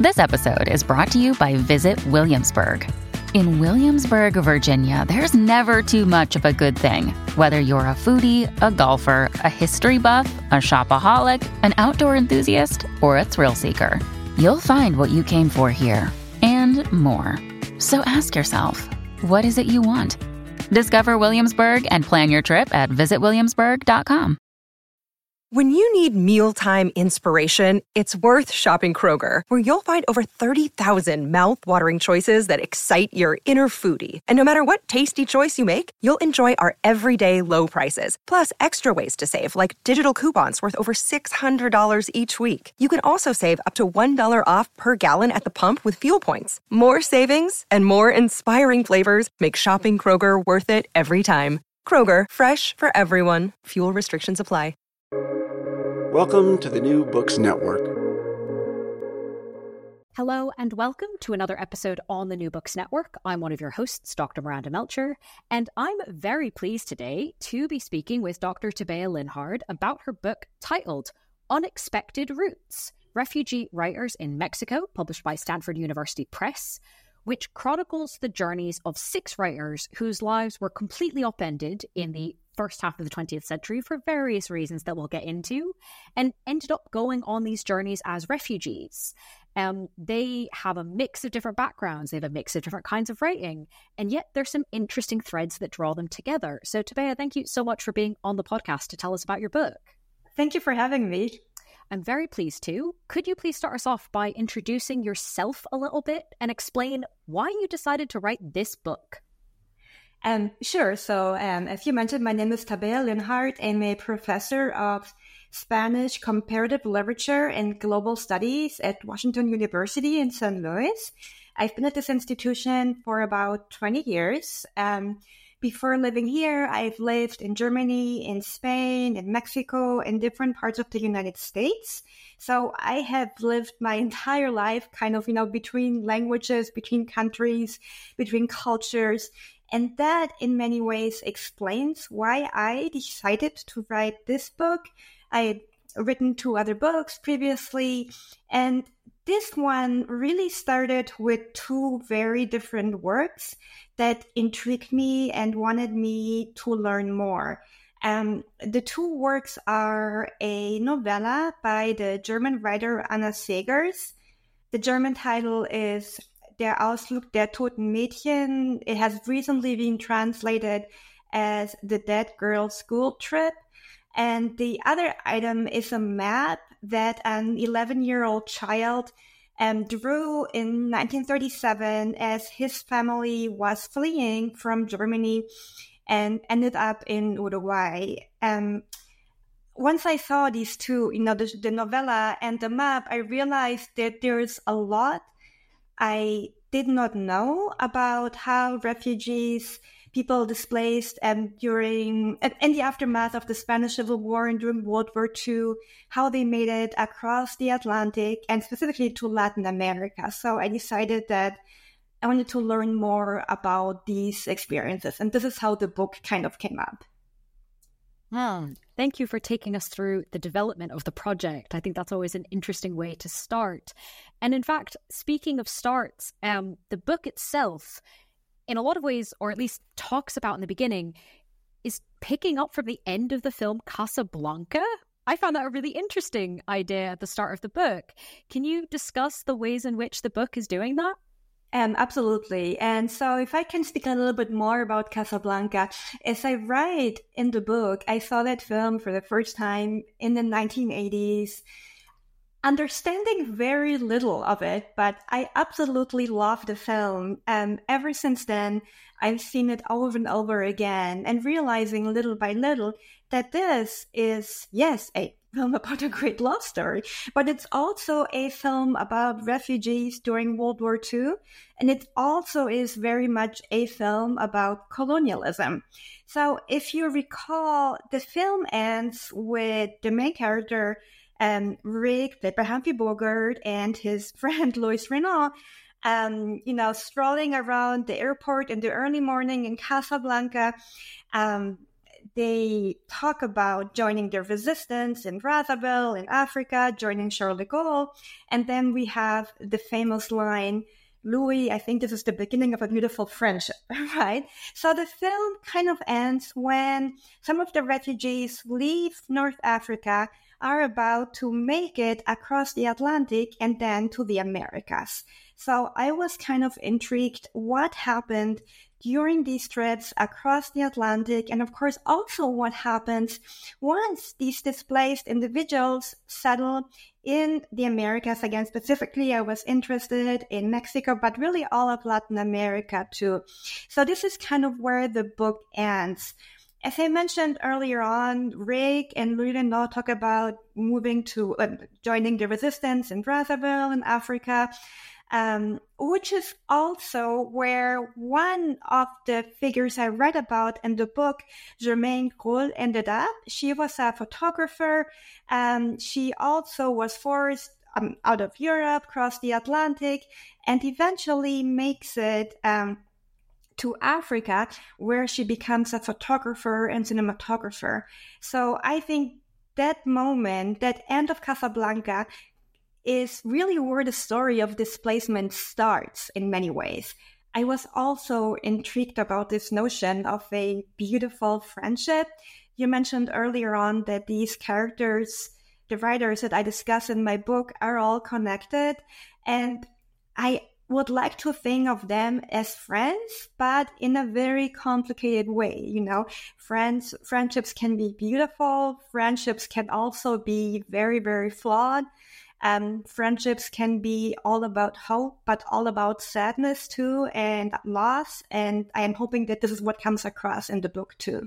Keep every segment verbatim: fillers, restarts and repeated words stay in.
This episode is brought to you by Visit Williamsburg. In Williamsburg, Virginia, there's never too much of a good thing. Whether you're a foodie, a golfer, a history buff, a shopaholic, an outdoor enthusiast, or a thrill seeker, you'll find what you came for here and more. So ask yourself, what is it you want? Discover Williamsburg and plan your trip at visit williamsburg dot com. When you need mealtime inspiration, it's worth shopping Kroger, where you'll find over thirty thousand mouth-watering choices that excite your inner foodie. And no matter what tasty choice you make, you'll enjoy our everyday low prices, plus extra ways to save, like digital coupons worth over six hundred dollars each week. You can also save up to one dollar off per gallon at the pump with fuel points. More savings and more inspiring flavors make shopping Kroger worth it every time. Kroger, fresh for everyone. Fuel restrictions apply. Welcome to the New Books Network. Hello and welcome to another episode on the New Books Network. I'm one of your hosts, Doctor Miranda Melcher, and I'm very pleased today to be speaking with Doctor Tabea Linhart about her book titled Unexpected Roots, Refugee Writers in Mexico, published by Stanford University Press, which chronicles the journeys of six writers whose lives were completely upended in the first half of the twentieth century for various reasons that we'll get into, and ended up going on these journeys as refugees. Um, they have a mix of different backgrounds, they have a mix of different kinds of writing, and yet there's some interesting threads that draw them together. So Tabea, thank you so much for being on the podcast to tell us about your book. Thank you for having me. I'm very pleased to. Could you please start us off by introducing yourself a little bit and explain why you decided to write this book? Um, sure. So, um, as you mentioned, my name is Tabea Linhart. I'm a professor of Spanish Comparative Literature and Global Studies at Washington University in Saint Louis. I've been at this institution for about twenty years. Um, before living here, I've lived in Germany, in Spain, in Mexico, in different parts of the United States. So I have lived my entire life kind of, you know, between languages, between countries, between cultures. And that, in many ways, explains why I decided to write this book. I had written two other books previously, and this one really started with two very different works that intrigued me and wanted me to learn more. Um, the two works are a novella by the German writer Anna Segers. The German title is Der Ausflug der toten Mädchen. It has recently been translated as The Dead Girl's School Trip. And the other item is a map that an eleven-year-old child um, drew in nineteen thirty-seven as his family was fleeing from Germany and ended up in Uruguay. Um, once I saw these two, you know, the, the novella and the map, I realized that there's a lot I did not know about how refugees, people displaced um, during, in the aftermath of the Spanish Civil War and during World War Two, how they made it across the Atlantic and specifically to Latin America. So I decided that I wanted to learn more about these experiences. And this is how the book kind of came up. Hmm. Thank you for taking us through the development of the project. I think that's always an interesting way to start. And in fact, speaking of starts, um, the book itself, in a lot of ways, or at least talks about in the beginning, is picking up from the end of the film Casablanca. I found that a really interesting idea at the start of the book. Can you discuss the ways in which the book is doing that? Um, absolutely. And so if I can speak a little bit more about Casablanca, as I write in the book, I saw that film for the first time in the nineteen eighties, understanding very little of it, but I absolutely love the film. And ever since then, I've seen it over and over again and realizing little by little that this is, yes, a film about a great love story, but it's also a film about refugees during World War Two. And it also is very much a film about colonialism. So if you recall, the film ends with the main character, um, Rick, played by Humphrey Bogart, and his friend Louis Renault, um, you know, strolling around the airport in the early morning in Casablanca. Um, they talk about joining the resistance in Brazzaville, in Africa, joining Charles de Gaulle. And then we have the famous line, Louis, I think this is the beginning of a beautiful friendship, right? So the film kind of ends when some of the refugees leave North Africa, are about to make it across the Atlantic and then to the Americas. So I was kind of intrigued what happened during these trips across the Atlantic, and of course also what happens once these displaced individuals settle in the Americas. Again, specifically I was interested in Mexico, but really all of Latin America too. So this is kind of where the book ends. As I mentioned earlier on, Rick and Louis Renaud talk about moving to, uh, joining the resistance in Brazzaville in Africa, um, which is also where one of the figures I read about in the book, Germaine Grull, ended up. She was a photographer. Um, she also was forced um, out of Europe, crossed the Atlantic, and eventually makes it um, to Africa, where she becomes a photographer and cinematographer. So I think that moment, that end of Casablanca, is really where the story of displacement starts in many ways. I was also intrigued about this notion of a beautiful friendship. You mentioned earlier on that these characters, the writers that I discuss in my book, are all connected. And I would like to think of them as friends, but in a very complicated way. You know, friends, friendships can be beautiful. Friendships can also be very, very flawed. Um, friendships can be all about hope, but all about sadness too, and loss. And I am hoping that this is what comes across in the book too.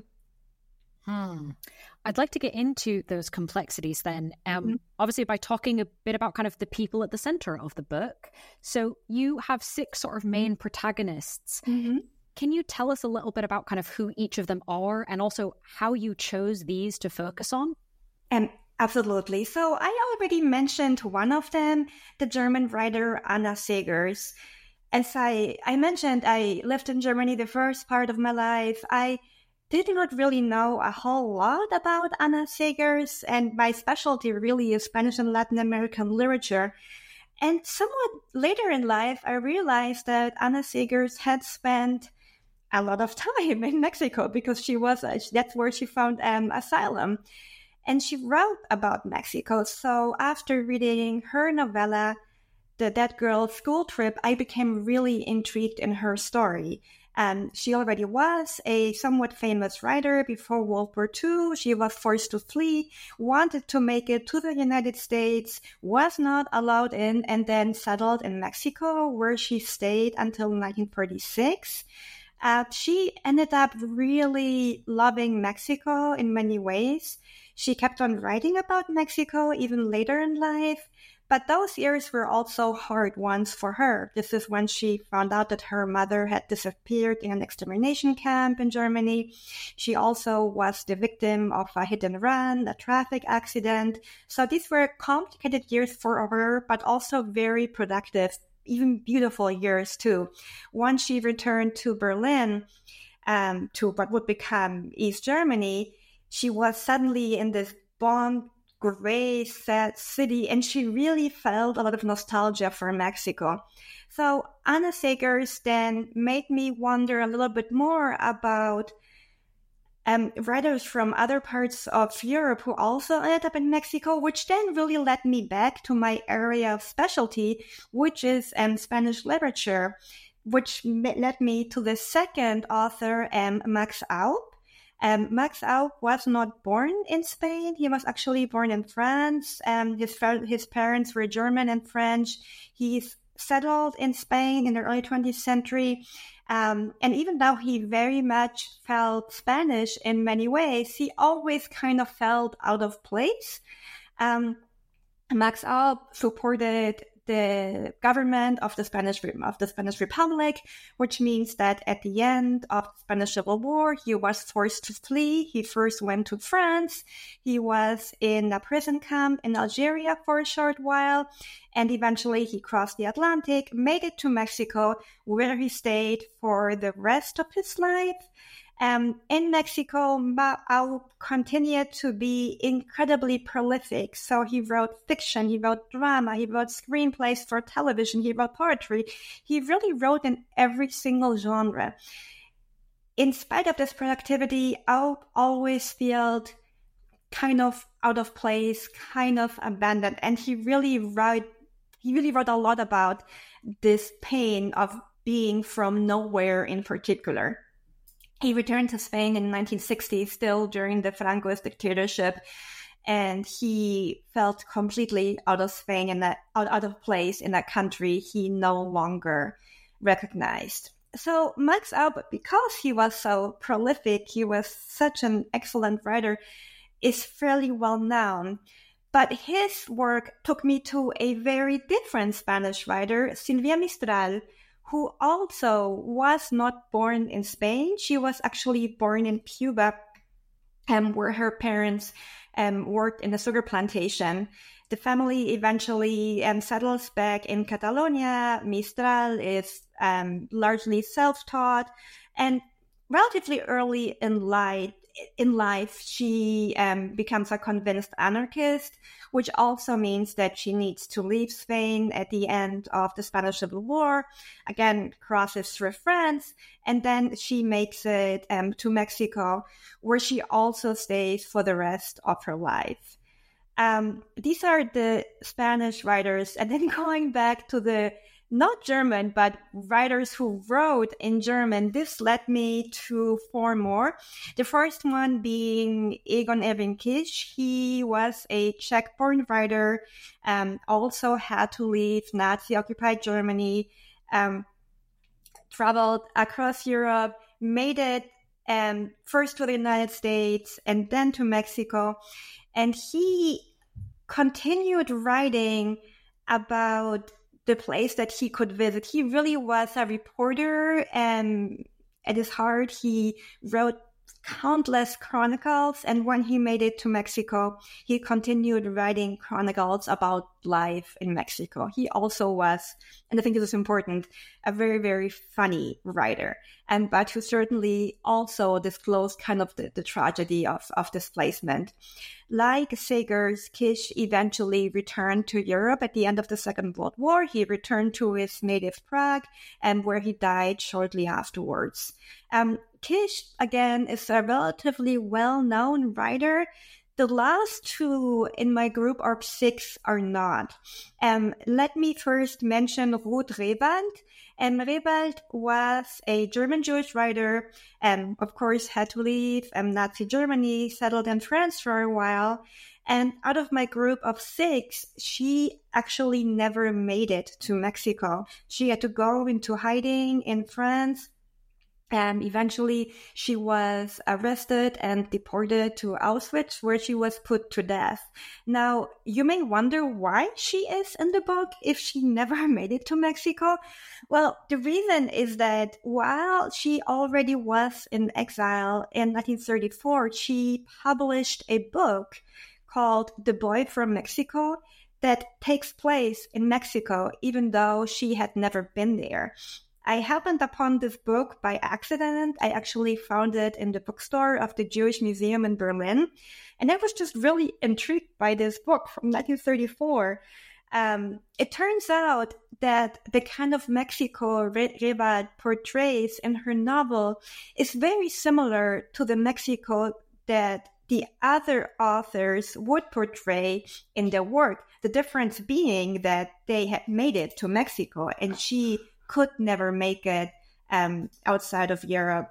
Hmm. I'd like to get into those complexities then, um, mm-hmm. obviously by talking a bit about kind of the people at the center of the book. So you have six sort of main protagonists. Mm-hmm. Can you tell us a little bit about kind of who each of them are and also how you chose these to focus on? Um, absolutely. So I already mentioned one of them, the German writer Anna Seghers. As I, I mentioned, I lived in Germany the first part of my life. I did not really know a whole lot about Anna Seghers, and my specialty really is Spanish and Latin American literature. And somewhat later in life, I realized that Anna Seghers had spent a lot of time in Mexico because she was uh, that's where she found um, asylum. And she wrote about Mexico. So after reading her novella, The Dead Girl School Trip, I became really intrigued in her story. Um, she already was a somewhat famous writer before World War Two. She was forced to flee, wanted to make it to the United States, was not allowed in, and then settled in Mexico, where she stayed until nineteen forty-six. Uh, she ended up really loving Mexico in many ways. She kept on writing about Mexico even later in life. But those years were also hard ones for her. This is when she found out that her mother had disappeared in an extermination camp in Germany. She also was the victim of a hit and run, a traffic accident. So these were complicated years for her, but also very productive, even beautiful years too. Once she returned to Berlin, um, to what would become East Germany, she was suddenly in this bomb gray, sad city, and she really felt a lot of nostalgia for Mexico. So Anna Seghers then made me wonder a little bit more about um, writers from other parts of Europe who also ended up in Mexico, which then really led me back to my area of specialty, which is um, Spanish literature, which led me to the second author, um, Max Aup. Um, Max Aup was not born in Spain. He was actually born in France. Um, his his parents were German and French. He's settled in Spain in the early twentieth century. Um, and even though he very much felt Spanish in many ways, he always kind of felt out of place. Um, Max Aup supported the government of the Spanish of the Spanish Republic, which means that at the end of the Spanish Civil War, he was forced to flee. He first went to France. He was in a prison camp in Algeria for a short while, and eventually he crossed the Atlantic, made it to Mexico, where he stayed for the rest of his life. Um, in Mexico, Mao continued to be incredibly prolific. So he wrote fiction, he wrote drama, he wrote screenplays for television, he wrote poetry. He really wrote in every single genre. In spite of this productivity, Mao always felt kind of out of place, kind of abandoned. And he really wrote, he really wrote a lot about this pain of being from nowhere in particular. He returned to Spain in nineteen sixty, still during the Francoist dictatorship, and he felt completely out of Spain and that out, out of place in that country he no longer recognized. So Max Aub, because he was so prolific, he was such an excellent writer, is fairly well known. But his work took me to a very different Spanish writer, Silvia Mistral, who also was not born in Spain. She was actually born in Cuba, um, where her parents um, worked in a sugar plantation. The family eventually um, settles back in Catalonia. Mistral is um, largely self-taught, and relatively early in life, in life, she um, becomes a convinced anarchist, which also means that she needs to leave Spain at the end of the Spanish Civil War, again, crosses through France, and then she makes it um, to Mexico, where she also stays for the rest of her life. Um, these are the Spanish writers, and then going back to the not German, but writers who wrote in German, this led me to four more. The first one being Egon Erwin Kisch. He was a Czech-born writer, um, also had to leave Nazi-occupied Germany, um, traveled across Europe, made it um, first to the United States and then to Mexico. And he continued writing about the place that he could visit. He really was a reporter, and at his heart, he wrote countless chronicles. And when he made it to Mexico, he continued writing chronicles about life in Mexico. He also was, and I think this is important, a very, very funny writer, and but who certainly also disclosed kind of the, the tragedy of, of displacement. Like Segers, Kisch eventually returned to Europe at the end of the Second World War. He returned to his native Prague, and where he died shortly afterwards. Um, Kisch, again, is a relatively well-known writer. The last two in my group of six are not. Um, let me first mention Ruth Rehwald. And Rehwald was a German Jewish writer, and of course had to leave um, Nazi Germany, settled in France for a while. And out of my group of six, she actually never made it to Mexico. She had to go into hiding in France. And eventually she was arrested and deported to Auschwitz, where she was put to death. Now, you may wonder why she is in the book if she never made it to Mexico. Well, the reason is that while she already was in exile in nineteen thirty-four, she published a book called The Boy from Mexico that takes place in Mexico, even though she had never been there. I happened upon this book by accident. I actually found it in the bookstore of the Jewish Museum in Berlin. And I was just really intrigued by this book from nineteen thirty-four. Um, it turns out that the kind of Mexico Rehwald portrays in her novel is very similar to the Mexico that the other authors would portray in their work. The difference being that they had made it to Mexico, and she could never make it um, outside of Europe.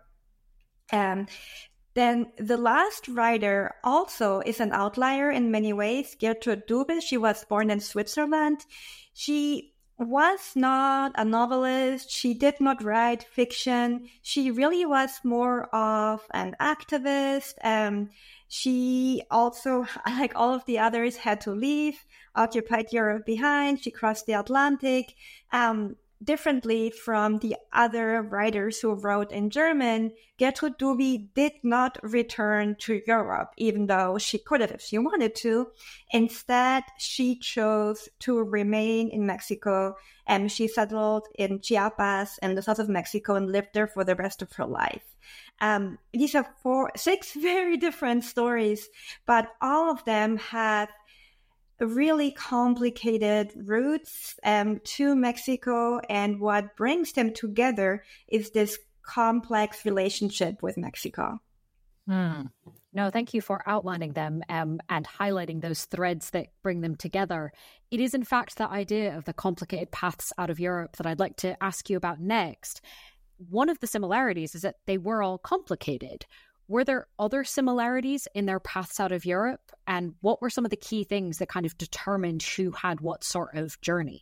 Um, then the last writer also is an outlier in many ways, Gertrud Dubel. She was born in Switzerland. She was not a novelist. She did not write fiction. She really was more of an activist. Um, she also, like all of the others, had to leave, occupied Europe behind. She crossed the Atlantic. Um, Differently from the other writers who wrote in German, Gertrud Dubel did not return to Europe, even though she could have if she wanted to. Instead, she chose to remain in Mexico, and she settled in Chiapas in the south of Mexico and lived there for the rest of her life. Um, these are four, six very different stories, but all of them have really complicated roots um, to Mexico. And what brings them together is this complex relationship with Mexico. Hmm. No, thank you for outlining them um, and highlighting those threads that bring them together. It is, in fact, the idea of the complicated paths out of Europe that I'd like to ask you about next. One of the similarities is that they were all complicated. Were there other similarities in their paths out of Europe? And what were some of the key things that kind of determined who had what sort of journey?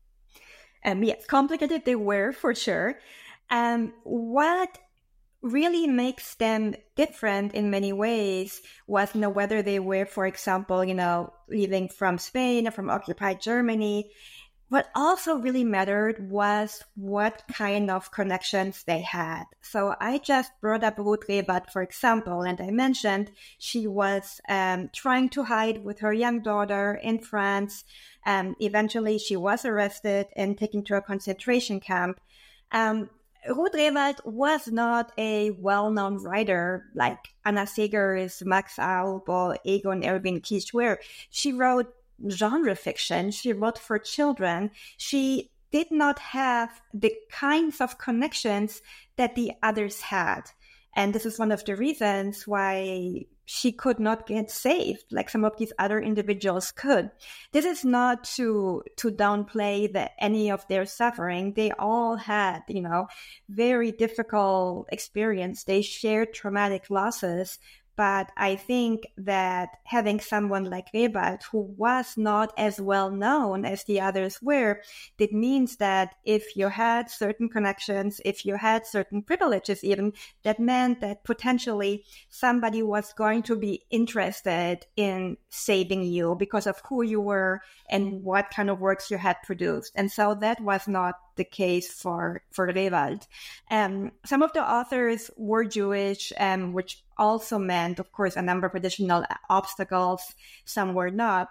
Um, yes, complicated they were, for sure. Um, what really makes them different in many ways was, you know, whether they were, for example, you know, leaving from Spain or from occupied Germany. What also really mattered was what kind of connections they had. So I just brought up Ruth Rehwald, for example, and I mentioned she was um, trying to hide with her young daughter in France. Um, eventually, she was arrested and taken to a concentration camp. Um, Ruth Rehwald was not a well-known writer like Anna Segers, Max Aub, or Egon Erwin Kisch were. She wrote genre fiction. She wrote for children. She did not have the kinds of connections that the others had. And this is one of the reasons why she could not get saved like some of these other individuals could. This is not to to downplay the, any of their suffering. They all had, you know, very difficult experience. They shared traumatic losses. But I think that having someone like Rehwald, who was not as well known as the others were, it means that if you had certain connections, if you had certain privileges even, that meant that potentially somebody was going to be interested in saving you because of who you were and what kind of works you had produced. And so that was not the case for, for Rehwald. Um, some of the authors were Jewish, um, which also meant, of course, a number of additional obstacles. Some were not.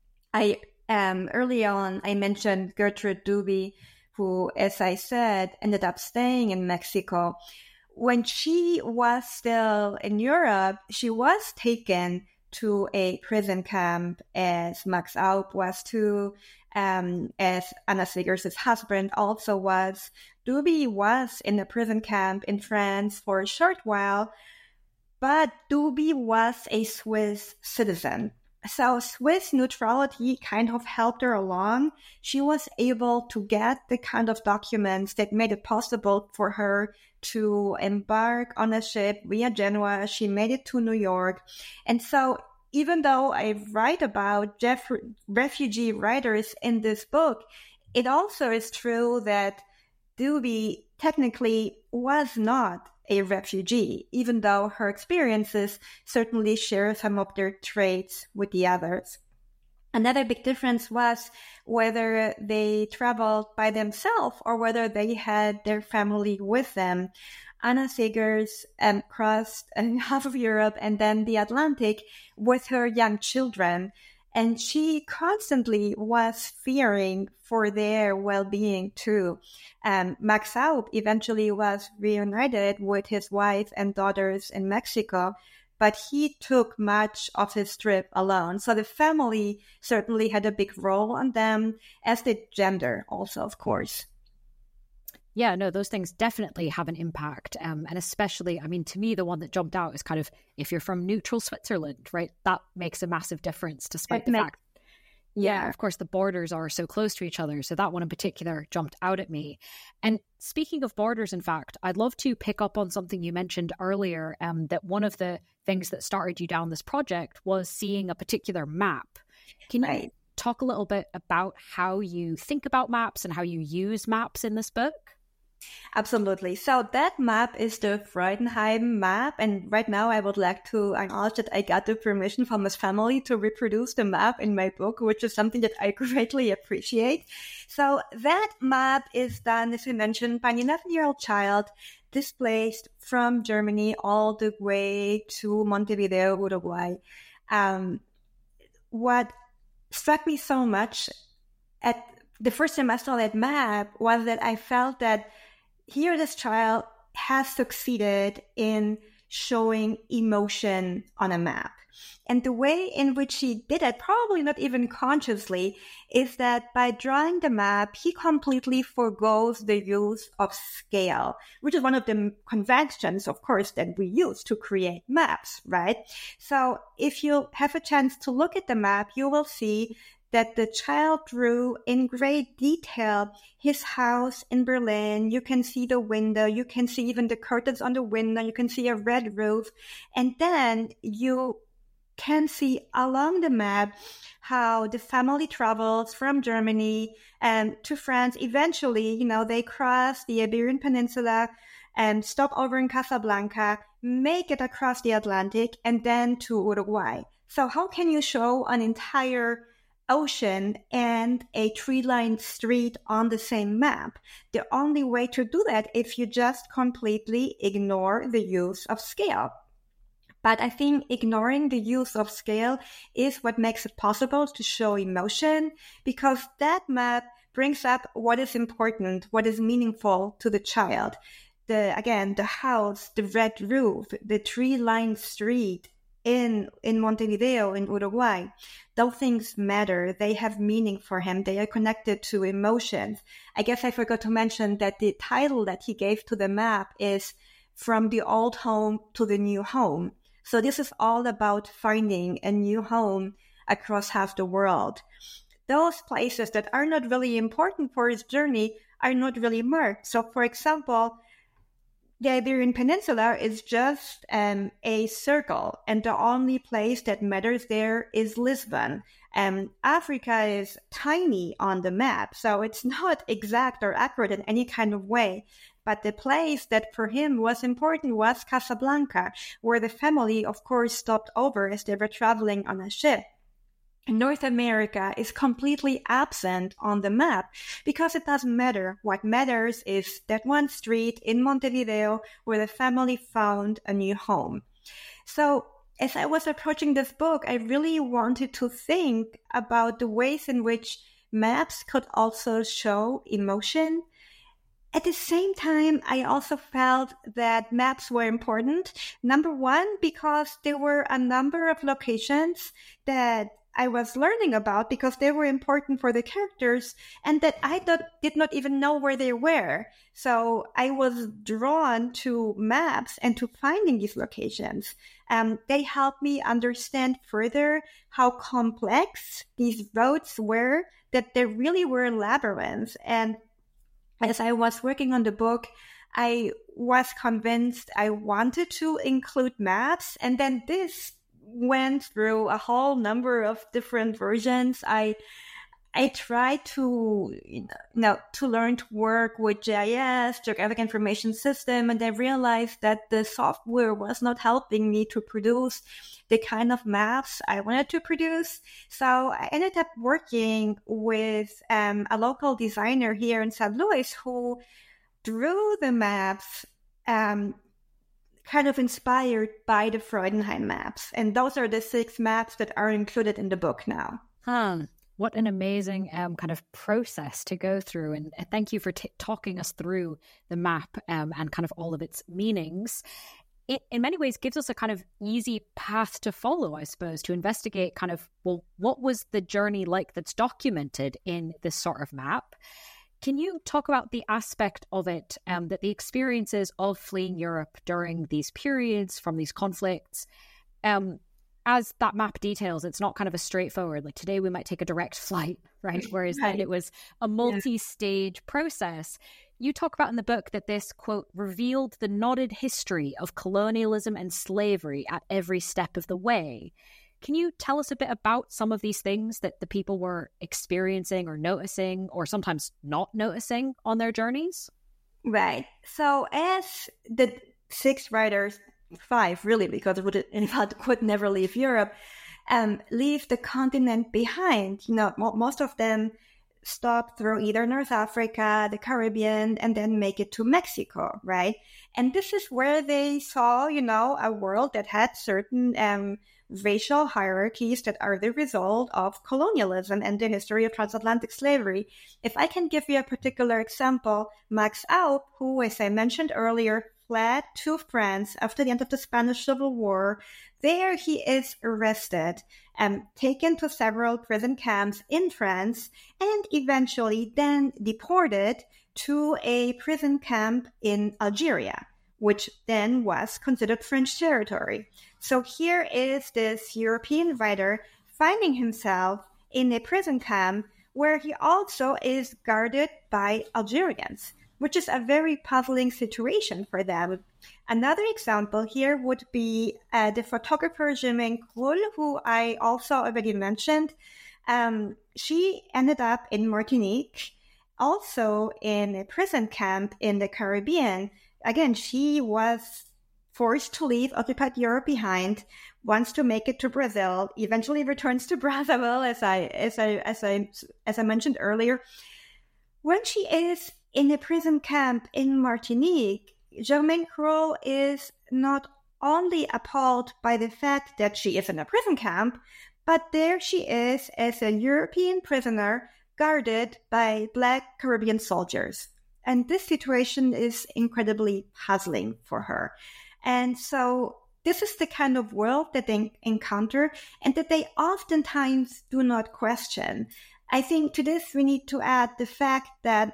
I um, early on, I mentioned Gertrude Duby, who, as I said, ended up staying in Mexico. When she was still in Europe, she was taken to a prison camp, as Max Aub was too, um, as Anna Segers' husband also was. Duby was in a prison camp in France for a short while, but Duby was a Swiss citizen. So Swiss neutrality kind of helped her along. She was able to get the kind of documents that made it possible for her to embark on a ship via Genoa. She made it to New York. And so even though I write about Jeff- refugee writers in this book, it also is true that Duby technically was not a refugee, even though her experiences certainly share some of their traits with the others. Another big difference was whether they traveled by themselves or whether they had their family with them. Anna Segers um, crossed uh, half of Europe and then the Atlantic with her young children. And she constantly was fearing for their well-being too. Um, Max Aub eventually was reunited with his wife and daughters in Mexico, but he took much of his trip alone. So the family certainly had a big role on them, as did gender also, of course. Yeah, no, those things definitely have an impact. Um, and especially, I mean, to me, the one that jumped out is kind of, if you're from neutral Switzerland, right, that makes a massive difference, despite it the makes, fact. Yeah, yeah, of course, the borders are so close to each other. So that one in particular jumped out at me. And speaking of borders, in fact, I'd love to pick up on something you mentioned earlier, um, that one of the things that started you down this project was seeing a particular map. Can you right. talk a little bit about how you think about maps and how you use maps in this book? Absolutely. So that map is the Freudenheim map. And right now I would like to acknowledge that I got the permission from his family to reproduce the map in my book, which is something that I greatly appreciate. So that map is done, as we mentioned, by an eleven-year-old child displaced from Germany all the way to Montevideo, Uruguay. Um, what struck me so much at the first semester of that map was that I felt that here this child has succeeded in showing emotion on a map. And the way in which he did it, probably not even consciously, is that by drawing the map, he completely forgoes the use of scale, which is one of the conventions, of course, that we use to create maps, right? So if you have a chance to look at the map, you will see that the child drew in great detail his house in Berlin. You can see the window, you can see even the curtains on the window, you can see a red roof. And then you can see along the map how the family travels from Germany and to France. Eventually, you know, they cross the Iberian Peninsula and stop over in Casablanca, make it across the Atlantic, and then to Uruguay. So how can you show an entire ocean and a tree-lined street on the same map? The only way to do that is if you just completely ignore the use of scale. But I think ignoring the use of scale is what makes it possible to show emotion, because that map brings up what is important, what is meaningful to the child. The, again, the house, the red roof, the tree-lined street in, in Montevideo, in Uruguay. Those things matter. They have meaning for him. They are connected to emotions. I guess I forgot to mention that the title that he gave to the map is From the Old Home to the New Home. So this is all about finding a new home across half the world. Those places that are not really important for his journey are not really marked. So, for example, the Iberian Peninsula is just um, a circle, and the only place that matters there is Lisbon. Um, Africa is tiny on the map, so it's not exact or accurate in any kind of way. But the place that for him was important was Casablanca, where the family, of course, stopped over as they were traveling on a ship. North America is completely absent on the map because it doesn't matter. What matters is that one street in Montevideo where the family found a new home. So as I was approaching this book, I really wanted to think about the ways in which maps could also show emotion. At the same time, I also felt that maps were important. Number one, because there were a number of locations that I was learning about because they were important for the characters and that I th- did not even know where they were. So I was drawn to maps and to finding these locations. Um, they helped me understand further how complex these roads were, that they really were labyrinths. And as I was working on the book, I was convinced I wanted to include maps. And then this went through a whole number of different versions. I I tried to, you know, to learn to work with G I S, Geographic Information System, and I realized that the software was not helping me to produce the kind of maps I wanted to produce. So I ended up working with um, a local designer here in Saint Louis who drew the maps um, kind of inspired by the Freudenheim maps. And those are the six maps that are included in the book now. Huh. What an amazing um, kind of process to go through. And thank you for t- talking us through the map um, and kind of all of its meanings. It, in many ways, gives us a kind of easy path to follow, I suppose, to investigate kind of, well, what was the journey like that's documented in this sort of map? Can you talk about the aspect of it um, that the experiences of fleeing Europe during these periods from these conflicts, um, as that map details, it's not kind of a straightforward, like today we might take a direct flight, right? Whereas right. then it was a multi-stage yeah. process. You talk about in the book that this, quote, revealed the knotted history of colonialism and slavery at every step of the way. Can you tell us a bit about some of these things that the people were experiencing or noticing or sometimes not noticing on their journeys? Right. So as the six writers, five really, because Edelwald could never leave Europe, um, leave the continent behind, you know, most of them stop through either North Africa, the Caribbean, and then make it to Mexico, right? And this is where they saw, you know, a world that had certain um, racial hierarchies that are the result of colonialism and the history of transatlantic slavery. If I can give you a particular example, Max Aup, who, as I mentioned earlier, fled to France after the end of the Spanish Civil War. There he is arrested and taken to several prison camps in France and eventually then deported to a prison camp in Algeria, which then was considered French territory. So here is this European writer finding himself in a prison camp where he also is guarded by Algerians, which is a very puzzling situation for them. Another example here would be uh, the photographer Germaine Krul, who I also already mentioned. Um, she ended up in Martinique, also in a prison camp in the Caribbean. Again, she was forced to leave occupied Europe behind, wants to make it to Brazil, eventually returns to Brazzaville, as I as I as I as I mentioned earlier. When she is in a prison camp in Martinique, Germaine Krul is not only appalled by the fact that she is in a prison camp, but there she is as a European prisoner guarded by Black Caribbean soldiers. And this situation is incredibly puzzling for her. And so this is the kind of world that they encounter and that they oftentimes do not question. I think to this we need to add the fact that,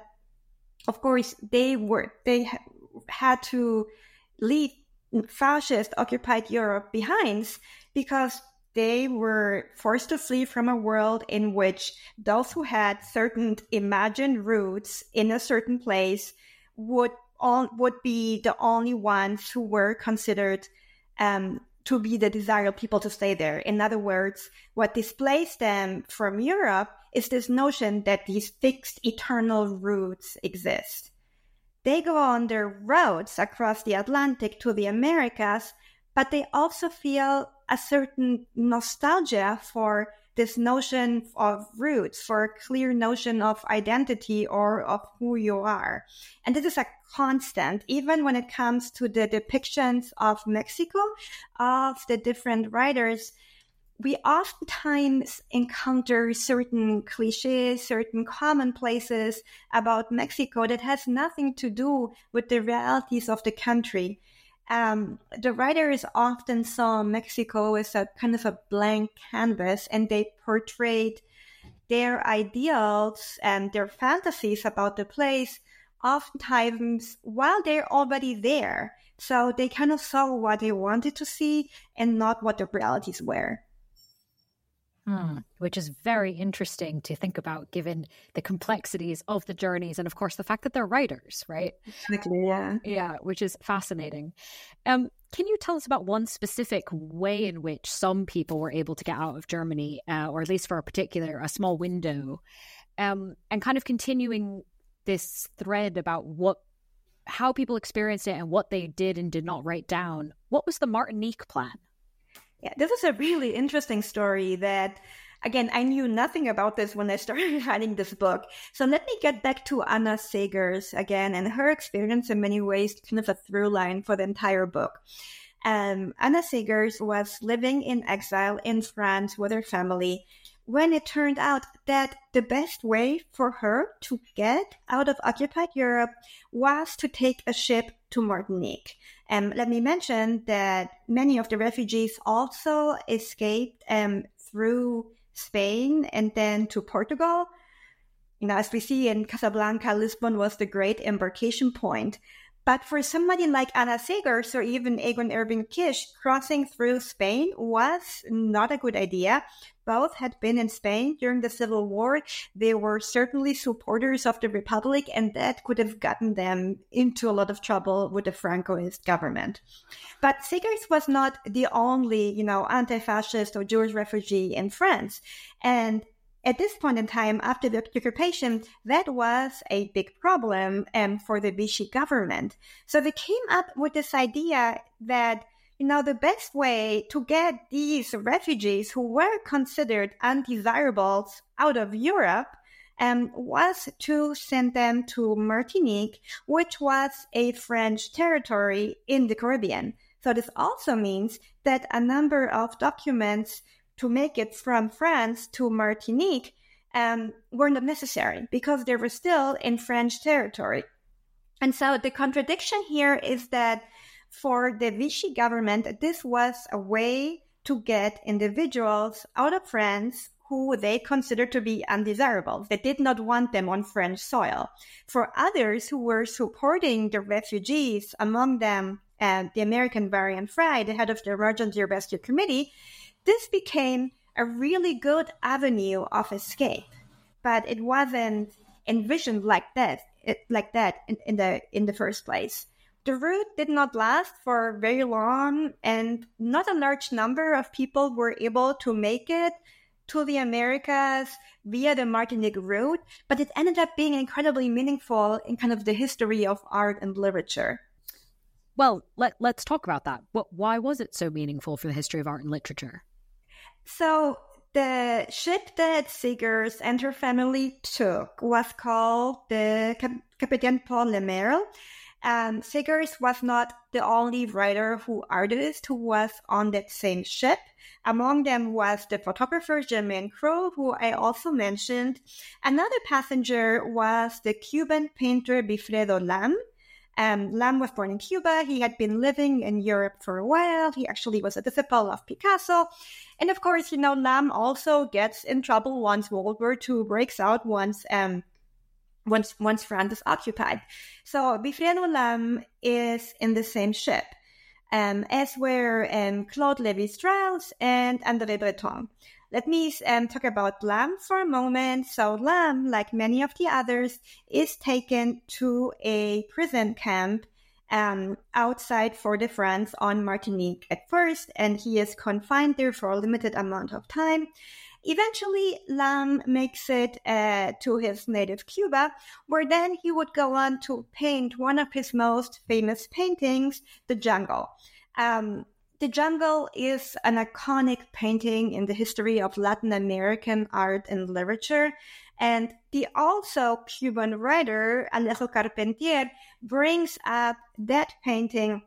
of course, they were they had to leave fascist occupied Europe behind because they were forced to flee from a world in which those who had certain imagined roots in a certain place would all, would be the only ones who were considered um, to be the desirable people to stay there. In other words, what displaced them from Europe is this notion that these fixed eternal roots exist. They go on their roads across the Atlantic to the Americas, but they also feel a certain nostalgia for this notion of roots, for a clear notion of identity or of who you are. And this is a constant, even when it comes to the depictions of Mexico, of the different writers. We oftentimes encounter certain cliches, certain commonplaces about Mexico that has nothing to do with the realities of the country. Um, the writers often saw Mexico as a kind of a blank canvas, and they portrayed their ideals and their fantasies about the place oftentimes while they're already there. So they kind of saw what they wanted to see and not what the realities were. Hmm. Which is very interesting to think about, given the complexities of the journeys and, of course, the fact that they're writers, right? Exactly, yeah. Yeah, which is fascinating. Um, can you tell us about one specific way in which some people were able to get out of Germany, uh, or at least for a particular, a small window, um, and kind of continuing this thread about what, how people experienced it and what they did and did not write down? What was the Martinique plan? Yeah, this is a really interesting story that, again, I knew nothing about this when I started writing this book. So let me get back to Anna Segers again and her experience in many ways, kind of a through line for the entire book. Um, Anna Segers was living in exile in France with her family when it turned out that the best way for her to get out of occupied Europe was to take a ship to Martinique. And um, let me mention that many of the refugees also escaped um, through Spain and then to Portugal. You know, as we see in Casablanca, Lisbon was the great embarkation point. But for somebody like Anna Segers or even Egon Erwin Kisch, crossing through Spain was not a good idea. Both had been in Spain during the Civil War. They were certainly supporters of the Republic, and that could have gotten them into a lot of trouble with the Francoist government. But Segers was not the only, you know, anti-fascist or Jewish refugee in France. And at this point in time, after the occupation, that was a big problem um, for the Vichy government. So they came up with this idea that, you know, the best way to get these refugees who were considered undesirables out of Europe um, was to send them to Martinique, which was a French territory in the Caribbean. So this also means that a number of documents to make it from France to Martinique um, were not necessary because they were still in French territory. And so the contradiction here is that for the Vichy government, this was a way to get individuals out of France who they considered to be undesirable. They did not want them on French soil. For others who were supporting the refugees, among them uh, the American Varian Fry, the head of the Emergency Rescue Committee, this became a really good avenue of escape. But it wasn't envisioned like that, it, like that in, in the in the first place. The route did not last for very long, and not a large number of people were able to make it to the Americas via the Martinique route, but it ended up being incredibly meaningful in kind of the history of art and literature. Well, let, let's talk about that. What, why was it so meaningful for the history of art and literature? So the ship that Segers and her family took was called the Cap- Capitaine Paul Lemerle. Um, Segers was not the only writer who artist who was on that same ship. Among them was the photographer Germaine Crow, who I also mentioned. Another passenger was the Cuban painter Bifredo Lam. Um, Lam was born in Cuba. He had been living in Europe for a while. He actually was a disciple of Picasso. And of course, you know, Lam also gets in trouble once World War Two breaks out, once um, once once France is occupied. So Bifredo Lam is in the same ship, um, as were um, Claude Lévi-Strauss and André Breton. Let me um, talk about Lam for a moment. So Lam, like many of the others, is taken to a prison camp um, outside Fort-de-France on Martinique at first, and he is confined there for a limited amount of time. Eventually, Lam makes it uh, to his native Cuba, where then he would go on to paint one of his most famous paintings, The Jungle. Um, The Jungle is an iconic painting in the history of Latin American art and literature. And the also Cuban writer, Alejo Carpentier, brings up that painting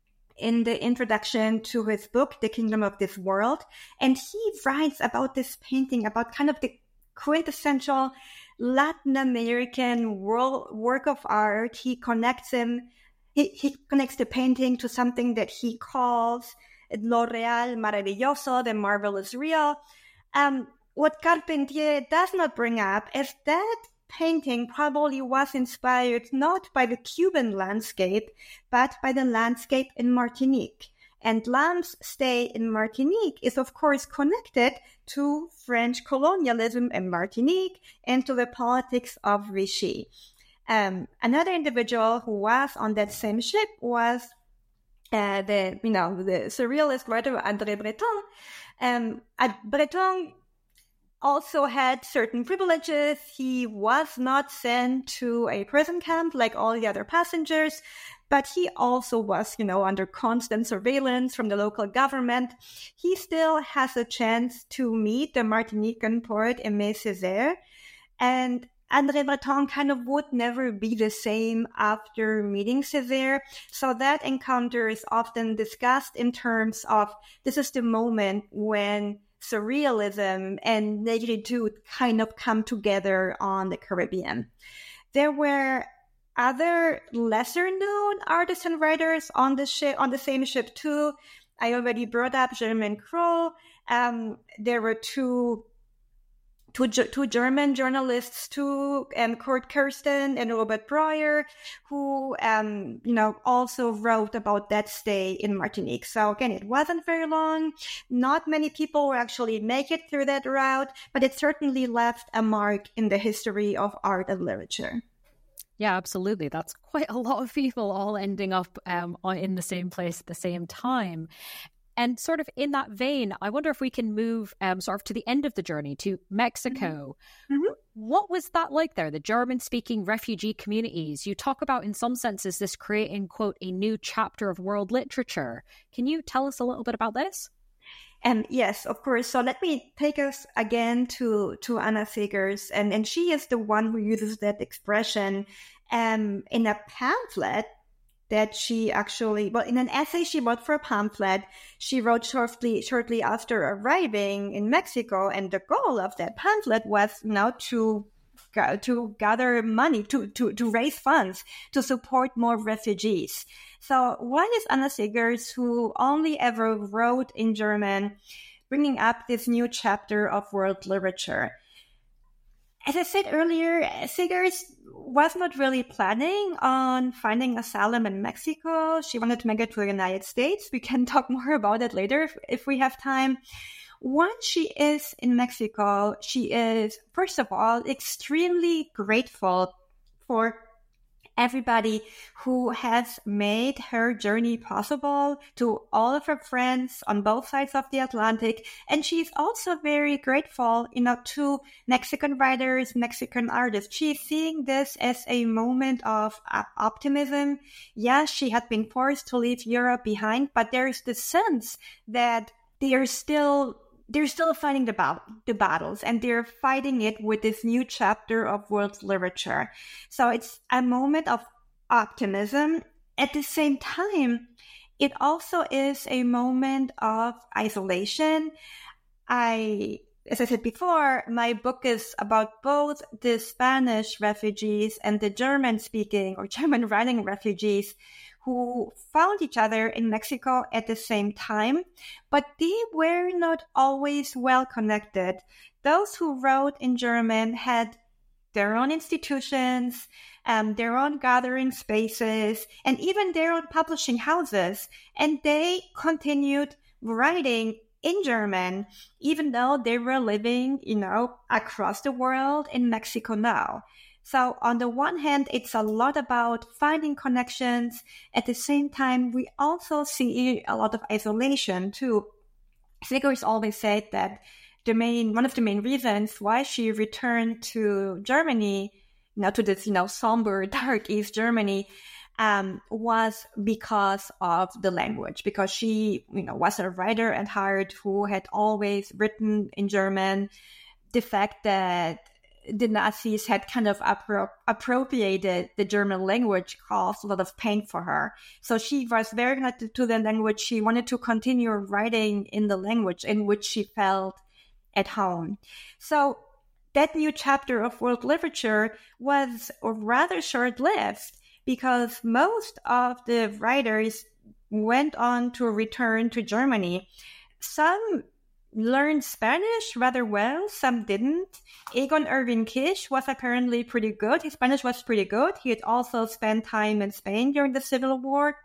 in the introduction to his book, The Kingdom of This World. And he writes about this painting, about kind of the quintessential Latin American world work of art. He connects him, he, he connects the painting to something that he calls Lo Real Maravilloso, the marvelous real. Um, what Carpentier does not bring up is that painting probably was inspired not by the Cuban landscape, but by the landscape in Martinique. And Lam's stay in Martinique is, of course, connected to French colonialism in Martinique and to the politics of Vichy. Um, another individual who was on that same ship was uh, the, you know, the surrealist writer André Breton. Um, Breton also had certain privileges. He was not sent to a prison camp like all the other passengers, but he also was, you know, under constant surveillance from the local government. He still has a chance to meet the Martinican poet Aimé Césaire, and André Breton kind of would never be the same after meeting Césaire. So that encounter is often discussed in terms of this is the moment when surrealism and negritude kind of come together on the Caribbean. There were other lesser-known artists and writers on the ship, on the same ship too. I already brought up Germaine Crow. Um, there were two, two, two German journalists too, um, Kurt Kirsten and Robert Breuer, who, um, you know, also wrote about that stay in Martinique. So again, it wasn't very long. Not many people will actually make it through that route, but it certainly left a mark in the history of art and literature. Yeah, absolutely. That's quite a lot of people all ending up um, in the same place at the same time. And sort of in that vein, I wonder if we can move um, sort of to the end of the journey to Mexico. Mm-hmm. What was that like there, the German-speaking refugee communities? You talk about, in some senses, this creating, quote, a new chapter of world literature. Can you tell us a little bit about this? Um, yes, of course. So let me take us again to, to Anna Segers. And, and she is the one who uses that expression um, in a pamphlet that she actually, well, in an essay she wrote for a pamphlet, she wrote shortly, shortly after arriving in Mexico. And the goal of that pamphlet was, you know, to to gather money, to, to, to raise funds to support more refugees. So one is Anna Seghers, who only ever wrote in German, bringing up this new chapter of world literature. As I said earlier, Seghers was not really planning on finding asylum in Mexico. She wanted to make it to the United States. We can talk more about it later if, if we have time. Once she is in Mexico, she is, first of all, extremely grateful for everybody who has made her journey possible, to all of her friends on both sides of the Atlantic. And she's also very grateful, you know, to Mexican writers, Mexican artists. She's seeing this as a moment of uh, optimism. Yes, she had been forced to leave Europe behind, but there's the sense that they are still They're still fighting the, bat- the battles, and they're fighting it with this new chapter of world literature. So it's a moment of optimism. At the same time, it also is a moment of isolation. I, as I said before, my book is about both the Spanish refugees and the German-speaking or German-writing refugees who found each other in Mexico at the same time, but they were not always well connected. Those who wrote in German had their own institutions, um, their own gathering spaces, and even their own publishing houses, and they continued writing in German, even though they were living, you know, across the world in Mexico now. So on the one hand, it's a lot about finding connections. At the same time, we also see a lot of isolation too. Seghers always said that the main, one of the main reasons why she returned to Germany, you know, to this, you know, somber, dark East Germany, um, was because of the language, because she, you know, was a writer at heart who had always written in German. The fact that the Nazis had kind of appro- appropriated the German language caused a lot of pain for her. So she was very connected to the language. She wanted to continue writing in the language in which she felt at home. So that new chapter of world literature was rather short-lived because most of the writers went on to return to Germany. Some learned Spanish rather well, some didn't. Egon Erwin Kisch was apparently pretty good. His Spanish was pretty good. He had also spent time in Spain during the Civil War.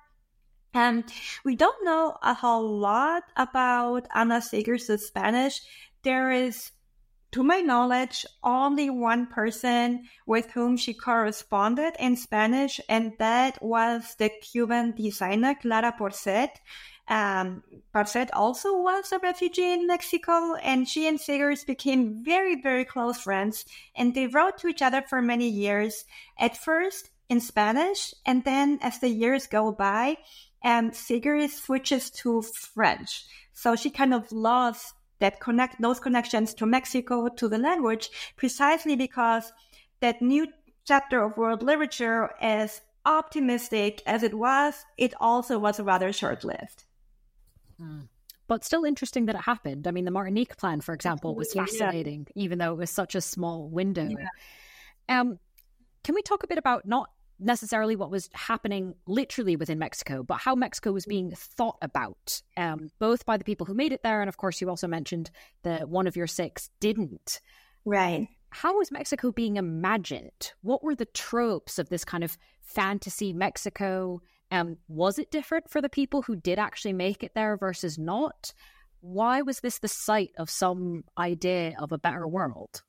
And we don't know a whole lot about Anna Seghers' Spanish. There is, to my knowledge, only one person with whom she corresponded in Spanish, and that was the Cuban designer Clara Porcet. Um, Porcet also was a refugee in Mexico, and she and Seghers became very, very close friends, and they wrote to each other for many years, at first in Spanish, and then as the years go by, um, Seghers switches to French. So she kind of lost that connect those connections to Mexico, to the language, precisely because that new chapter of world literature, as optimistic as it was, it also was rather short-lived. Mm. But still interesting that it happened. I mean, the Martinique plan, for example, was Yeah. fascinating, even though it was such a small window. Yeah. Um, can we talk a bit about not necessarily what was happening literally within Mexico, but how Mexico was being thought about, um, both by the people who made it there, and of course, you also mentioned that one of your six didn't. Right. How was Mexico being imagined? What were the tropes of this kind of fantasy Mexico? Um, was it different for the people who did actually make it there versus not? Why was this the site of some idea of a better world?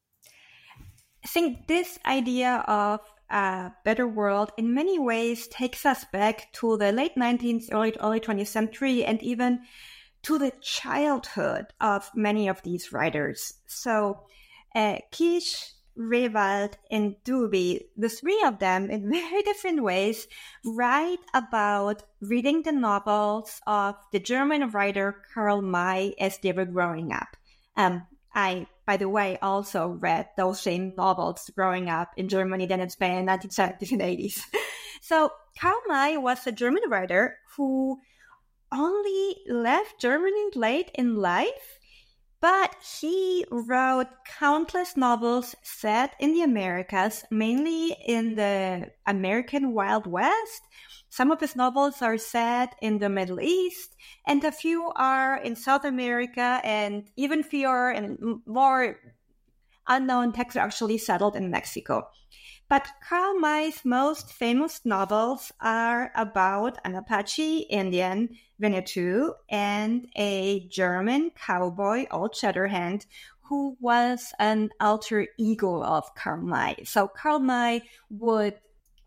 I think this idea of a better world in many ways takes us back to the late nineteenth, early, early twentieth century, and even to the childhood of many of these writers. So uh, Kisch, Rewald, and Duby, the three of them in very different ways, write about reading the novels of the German writer Karl May as they were growing up. Um, I, by the way, also read those same novels growing up in Germany, then in Spain, in nineteen seventies and eighties. So Karl May was a German writer who only left Germany late in life. But he wrote countless novels set in the Americas, mainly in the American Wild West. Some of his novels are set in the Middle East, and a few are in South America, and even fewer and more unknown texts are actually settled in Mexico. But Karl May's most famous novels are about an Apache Indian, Winnetou, and a German cowboy, Old Shatterhand, who was an alter ego of Karl May. So Karl May would,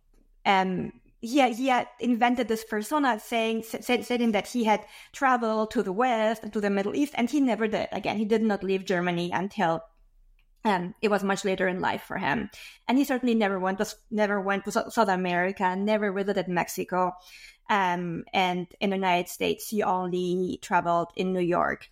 um, he had, he had invented this persona, saying said, saying that he had traveled to the West and to the Middle East, and he never did. Again, he did not leave Germany until Um, it was much later in life for him. And he certainly never went to, never went to South America, never visited Mexico. Um, and in the United States, he only traveled in New York.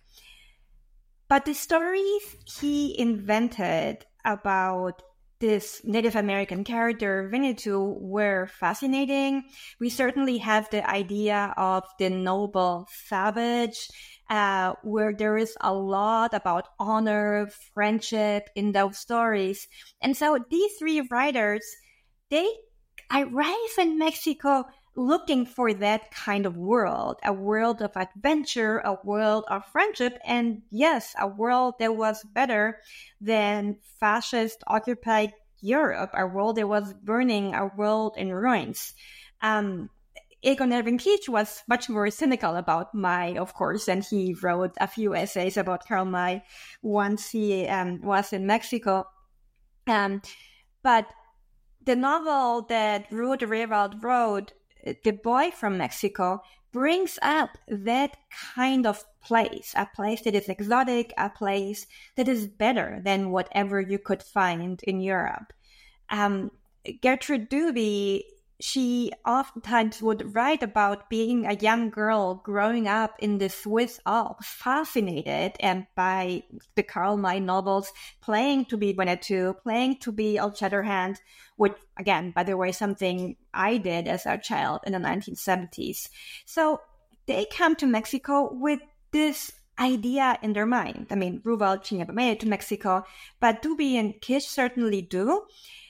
But the stories he invented about this Native American character, Winnetou, were fascinating. We certainly have the idea of the noble savage, Uh, where there is a lot about honor, friendship in those stories. And so these three writers, they arrive in Mexico looking for that kind of world, a world of adventure, a world of friendship, and yes, a world that was better than fascist occupied Europe, a world that was burning, a world in ruins. Um, Egon Erwin Kiech was much more cynical about May, of course, and he wrote a few essays about Karl May once he um, was in Mexico. Um, but the novel that Ruud Rewald wrote, The Boy from Mexico, brings up that kind of place, a place that is exotic, a place that is better than whatever you could find in Europe. Um, Gertrude Duby, she oftentimes would write about being a young girl growing up in the Swiss Alps, fascinated and by the Karl May novels, playing to be Winnetou, playing to be Old Shatterhand, which, again, by the way, something I did as a child in the nineteen seventies. So they come to Mexico with this idea in their mind. I mean, Rewald, she never made it to Mexico, but Duby and Kiech certainly do.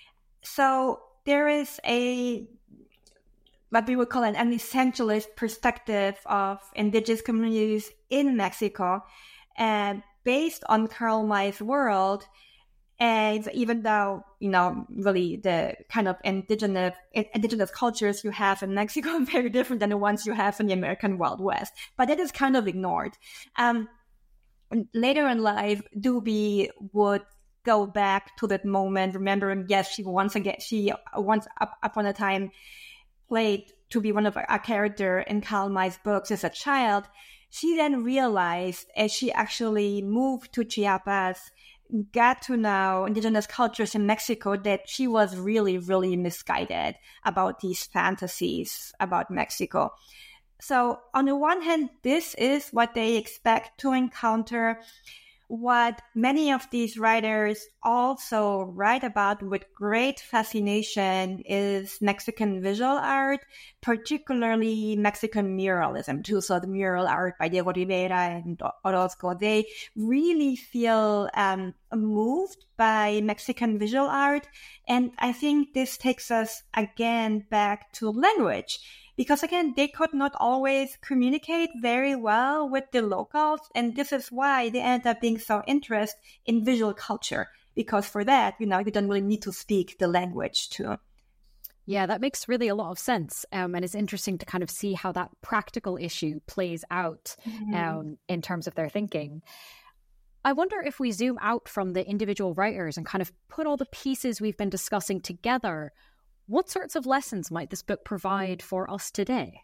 So there is a, what we would call an, an essentialist perspective of indigenous communities in Mexico, and based on Karl May's world. And even though, you know, really the kind of indigenous indigenous cultures you have in Mexico are very different than the ones you have in the American Wild West, but that is kind of ignored. Um, later in life, Duby would go back to that moment, remembering, yes, she once again, she once up, upon a time played to be one of a, a character in Karl May's books as a child. She then realized, as she actually moved to Chiapas, got to know indigenous cultures in Mexico, that she was really, really misguided about these fantasies about Mexico. So on the one hand, this is what they expect to encounter. What many of these writers also write about with great fascination is Mexican visual art, particularly Mexican muralism too. So the mural art by Diego Rivera and Orozco, they really feel um, moved by Mexican visual art. And I think this takes us again back to language. Because again, they could not always communicate very well with the locals. And this is why they end up being so interested in visual culture. Because for that, you know, you don't really need to speak the language too. Yeah, that makes really a lot of sense. Um, and it's interesting to kind of see how that practical issue plays out mm-hmm. um, in terms of their thinking. I wonder if we zoom out from the individual writers and kind of put all the pieces we've been discussing together, what sorts of lessons might this book provide for us today?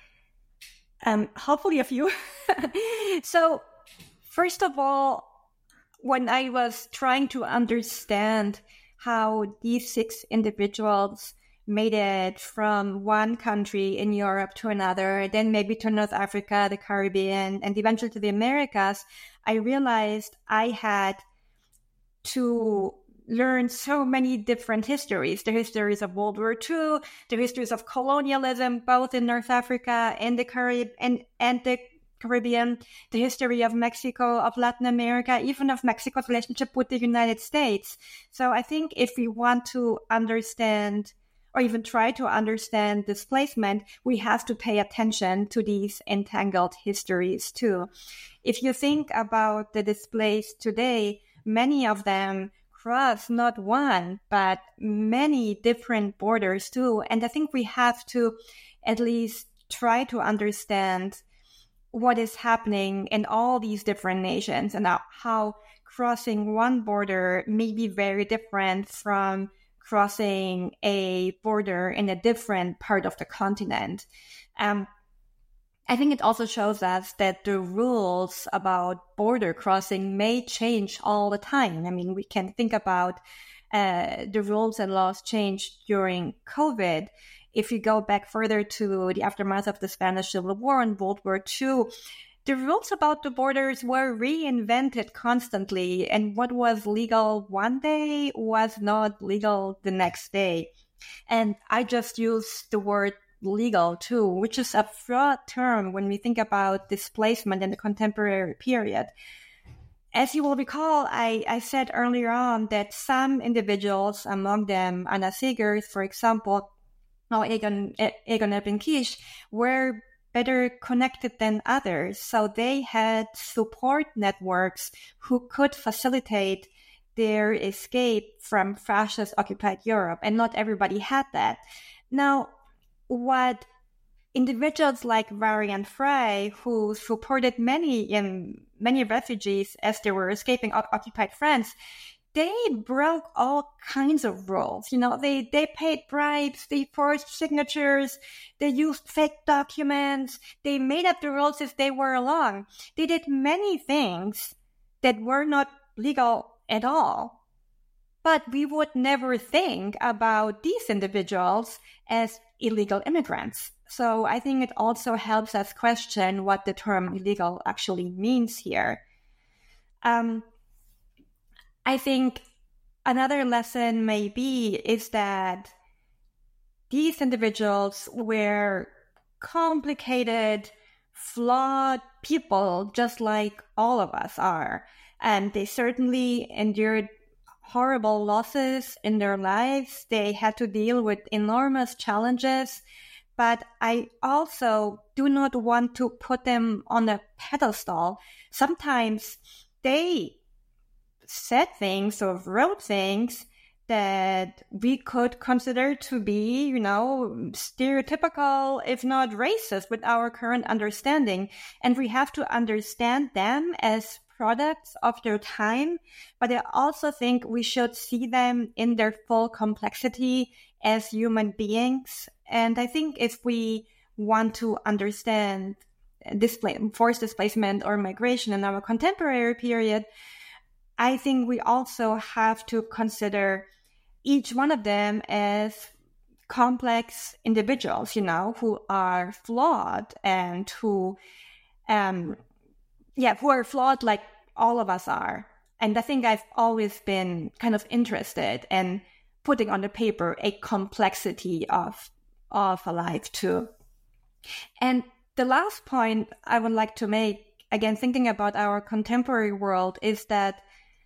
Um, hopefully a few. So, first of all, when I was trying to understand how these six individuals made it from one country in Europe to another, then maybe to North Africa, the Caribbean, and eventually to the Americas, I realized I had to learn so many different histories. The histories of World War Two, the histories of colonialism, both in North Africa and the Caribbean and, and the Caribbean, the history of Mexico, of Latin America, even of Mexico's relationship with the United States. So I think if we want to understand or even try to understand displacement, we have to pay attention to these entangled histories too. If you think about the displaced today, many of them cross not one, but many different borders too. And I think we have to at least try to understand what is happening in all these different nations and how crossing one border may be very different from crossing a border in a different part of the continent. Um, I think it also shows us that the rules about border crossing may change all the time. I mean, we can think about uh, the rules and laws changed during COVID. If you go back further to the aftermath of the Spanish Civil War and World War Two, the rules about the borders were reinvented constantly, and what was legal one day was not legal the next day. And I just use the word legal too, which is a broad term when we think about displacement in the contemporary period. As you will recall, I, I said earlier on that some individuals, among them Anna Seghers, for example, or Egon, Egon Edwin Kisch, were better connected than others. So they had support networks who could facilitate their escape from fascist-occupied Europe, and not everybody had that. Now, what individuals like Varian Frey, who supported many in many refugees as they were escaping occupied France, they broke all kinds of rules. You know, they, they paid bribes, they forged signatures, they used fake documents, they made up the rules as they were along. They did many things that were not legal at all. But we would never think about these individuals as illegal immigrants. So I think it also helps us question what the term illegal actually means here. Um, I think another lesson maybe is that these individuals were complicated, flawed people, just like all of us are. And they certainly endured horrible losses in their lives. They had to deal with enormous challenges. But I also do not want to put them on a pedestal. Sometimes they said things or wrote things that we could consider to be, you know, stereotypical, if not racist, with our current understanding. And we have to understand them as products of their time. But I also think we should see them in their full complexity as human beings. And I think if we want to understand display, forced displacement or migration in our contemporary period, I think we also have to consider each one of them as complex individuals, you know, who are flawed and who, um, yeah, who are flawed like all of us are. And I think I've always been kind of interested in putting on the paper a complexity of, of a life too. And the last point I would like to make, again, thinking about our contemporary world, is that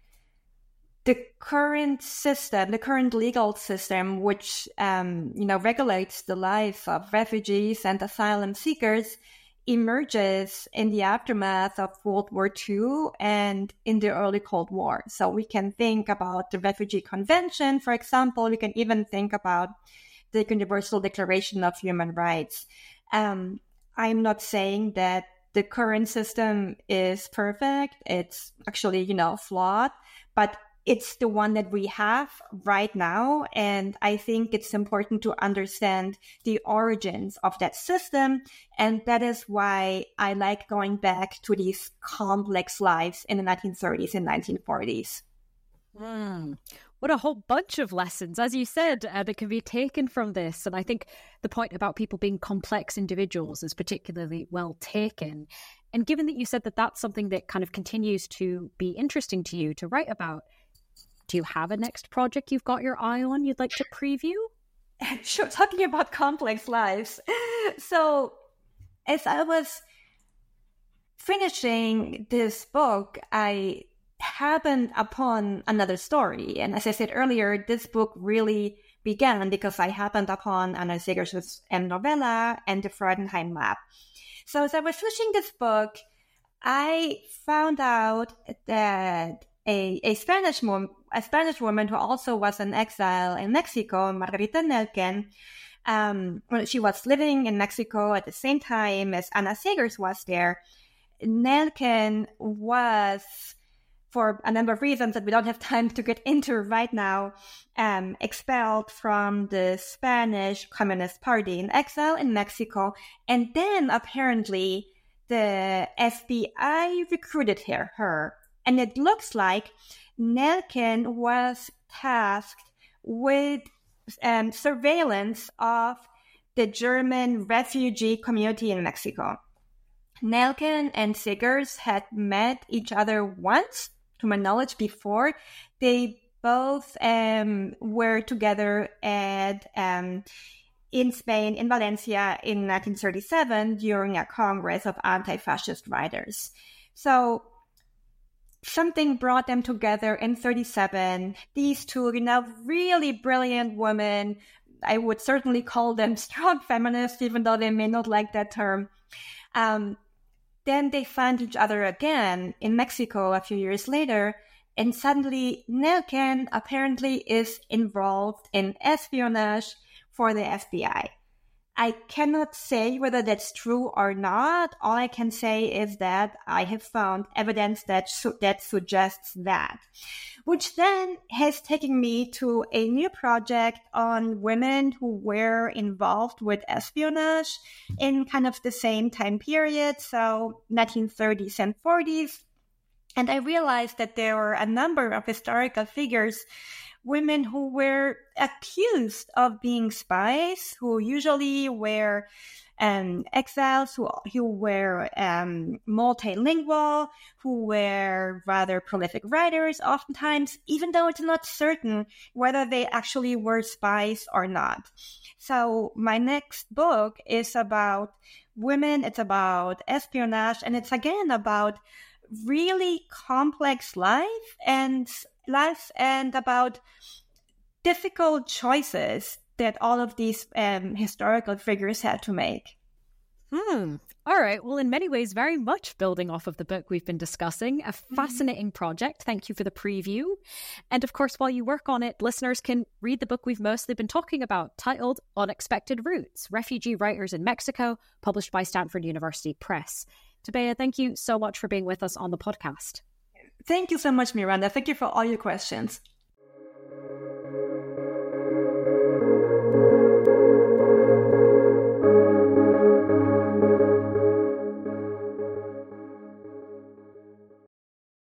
the current system, the current legal system, which um, you know regulates the lives of refugees and asylum seekers, emerges in the aftermath of World War Two and in the early Cold War. So we can think about the Refugee Convention, for example. We can even think about the Universal Declaration of Human Rights. Um, I'm not saying that the current system is perfect. It's actually, you know, flawed, but it's the one that we have right now. And I think it's important to understand the origins of that system. And that is why I like going back to these complex lives in the nineteen thirties and nineteen forties. Mm. What a whole bunch of lessons, as you said, uh, that can be taken from this. And I think the point about people being complex individuals is particularly well taken. And given that you said that that's something that kind of continues to be interesting to you to write about, do you have a next project you've got your eye on you'd like to preview? Sure, talking about complex lives. So as I was finishing this book, I happened upon another story. And as I said earlier, this book really began because I happened upon Anna Seger's novella and the Freudenheim map. So as I was finishing this book, I found out that a, a Spanish woman, a Spanish woman who also was in exile in Mexico, Margarita Nelken, um, she was living in Mexico at the same time as Anna Segers was there. Nelken was, for a number of reasons that we don't have time to get into right now, um, expelled from the Spanish Communist Party in exile in Mexico. And then apparently the F B I recruited her, her. And it looks like Nelken was tasked with um, surveillance of the German refugee community in Mexico. Nelken and Segers had met each other once, to my knowledge, before. They both um, were together at um, in Spain, in Valencia, in nineteen thirty-seven, during a congress of anti-fascist writers. So something brought them together in thirty-seven. These two, you know, really brilliant women. I would certainly call them strong feminists, even though they may not like that term. Um, Then they found each other again in Mexico a few years later, and suddenly Nelken apparently is involved in espionage for the F B I. I cannot say whether that's true or not. All I can say is that I have found evidence that su- that suggests that, which then has taken me to a new project on women who were involved with espionage in kind of the same time period, so nineteen thirties and forties. And I realized that there were a number of historical figures, women who were accused of being spies, who usually were um, exiles, who, who were um, multilingual, who were rather prolific writers oftentimes, even though it's not certain whether they actually were spies or not. So my next book is about women, it's about espionage, and it's again about really complex life and life and about difficult choices that all of these um, historical figures had to make. Hmm. All right. Well, in many ways, very much building off of the book we've been discussing. A fascinating project. Thank you for the preview. And of course, while you work on it, listeners can read the book we've mostly been talking about, titled Unexpected Roots, Refugee Writers in Mexico, published by Stanford University Press. Tabea, thank you so much for being with us on the podcast. Thank you so much, Miranda. Thank you for all your questions.